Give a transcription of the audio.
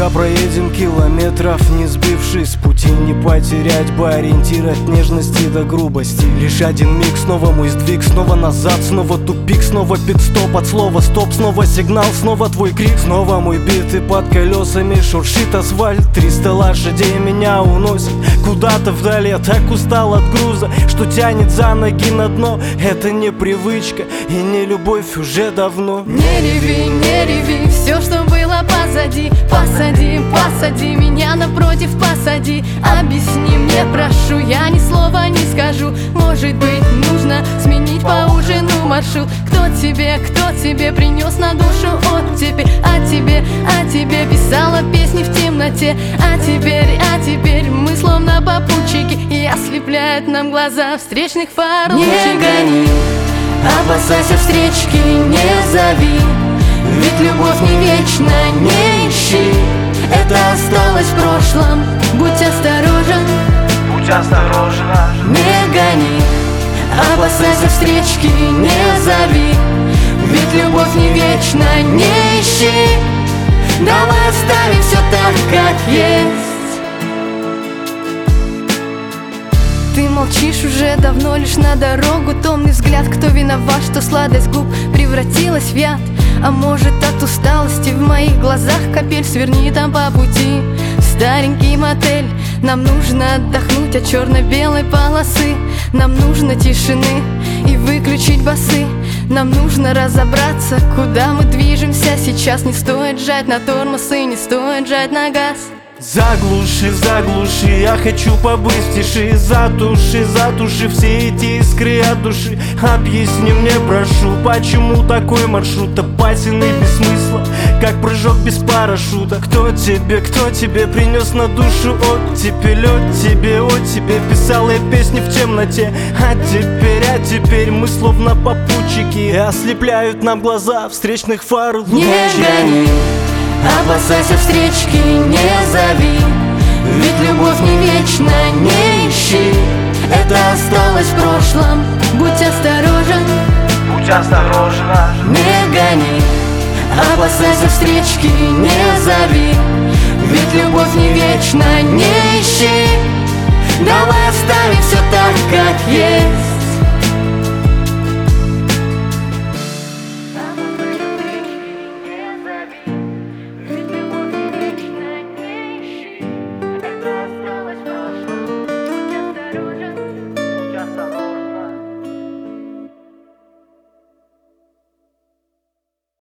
проедем километров, не сбившись с пути. Не потерять бы ориентир от нежности до грубости. Лишь один миг, снова мой сдвиг, снова назад, снова тупик, снова пит-стоп от слова стоп, снова сигнал, снова твой крик, снова мой бит, и под колесами шуршит асфальт. 300 лошадей меня уносят куда-то вдали. Я так устал от груза, что тянет за ноги на дно. Это не привычка и не любовь уже давно. Не реви, все, что было позади. Посади, посади меня напротив, посади. Объясни мне, прошу, я ни слова не скажу. Может быть, нужно сменить по ужину маршрут. Кто тебе принес на душу оттепель? О тебе писала песни в темноте. А теперь мы словно попутчики, и ослепляют нам глаза встречных фар. Не гони, опасайся встречки, не зови. Ведь любовь не вечна, не ищи. Это осталось в прошлом, будь осторожен. Не гони, опасайся встречки, не зови. Ведь любовь не вечна, не ищи. Давай оставим все так, как есть. Ты молчишь уже давно, лишь на дорогу томный взгляд. Кто виноват, что сладость губ превратилась в яд? А может, от усталости в моих глазах капель? Сверни там по пути в старенький мотель. Нам нужно отдохнуть от черно-белой полосы. Нам нужно тишины и выключить басы. Нам нужно разобраться, куда мы движемся. Сейчас не стоит жать на тормоз и не стоит жать на газ. Заглуши, я хочу побыть в тиши. Затуши все эти искры от души. Объясни мне, прошу, почему такой маршрут опасен и без смысла, как прыжок без парашюта. Кто тебе принес на душу оттепель? От тебе писал я песни в темноте. А теперь мы словно попутчики, и ослепляют нам глаза встречных фар лучи. Не гони, опасайся встречки, не зови. Ведь любовь не вечна, не ищи. Это осталось в прошлом, будь осторожен. Не гони, опасайся встречки, не зови. Ведь любовь не вечна, не ищи. Давай оставим все так, как есть.